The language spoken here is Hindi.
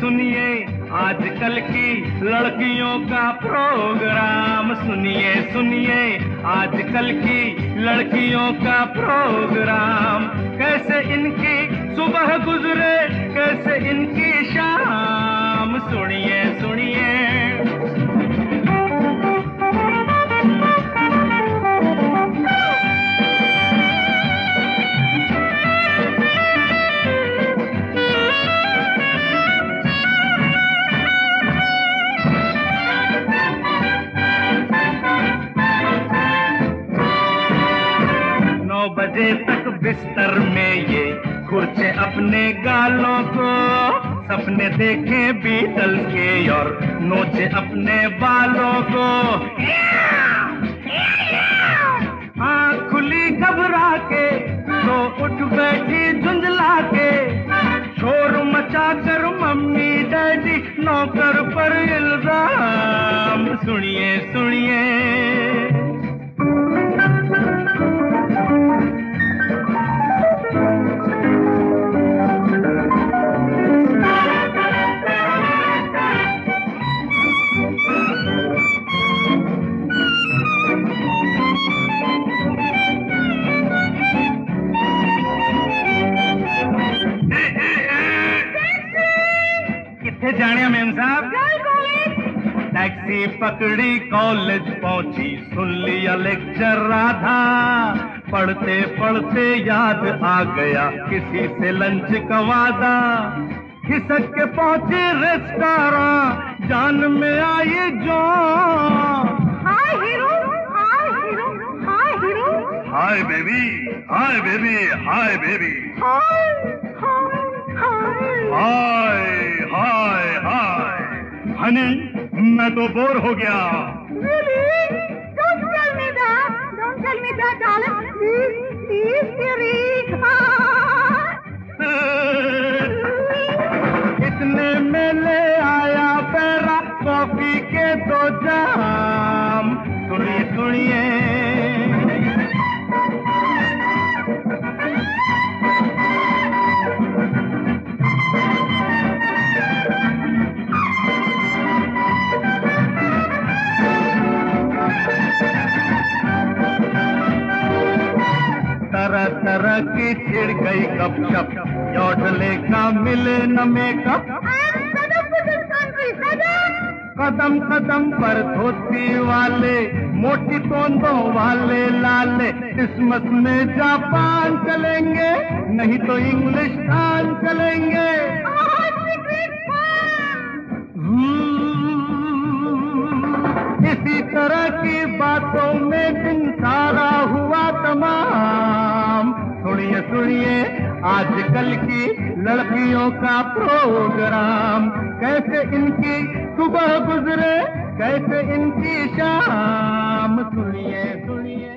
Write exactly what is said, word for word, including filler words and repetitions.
सुनिए आजकल की लड़कियों का प्रोग्राम। सुनिए सुनिए आजकल की लड़कियों का प्रोग्राम। कैसे इनकी सुबह गुजरे, कैसे इनकी शाम। सुनिए सुनिए बजे तक बिस्तर में ये खुरचे अपने गालों को। सपने देखे बीटल्स के और नोचे अपने बालों को। आँख खुली घबरा के तो उठ बैठी झुंझला के। शोर मचा कर मम्मी डैडी नौकर पर इल्जाम। सुनिए सुनिए जानिया मेम साहब। टैक्सी पकड़ी कॉलेज पहुंची, सुन लिया लेक्चर राधा। पढ़ते पढ़ते याद आ गया किसी से लंच का वादा। खिसक के पहुंची रेस्टोरेंट, जान में आई जो। Hi hero, hi hero, hi hero, hi baby, hi baby, hi baby, hi hi hi hi. Honey मैं तो बोर हो गया। Really? Don't tell me that. Don't tell me that, darling. Please, please, dearie. इतने में ले आया पैरा कॉफी के दो जाम। सुनिए सुनिए तरह तरह की छिड़ गई गपशप। योडले का मिले न मेकअप। कदम कदम पर धोती वाले, मोटी तोंदों वाले लाले। क्रिसमस में जापान चलेंगे, नहीं तो इंग्लिस्तान चलेंगे। इसी तरह की बातों में दिन सारा हुआ तमाम। सुनिए सुनिए आजकल की लड़कियों का प्रोग्राम। कैसे इनकी सुबह गुजरे, कैसे इनकी शाम। सुनिए सुनिए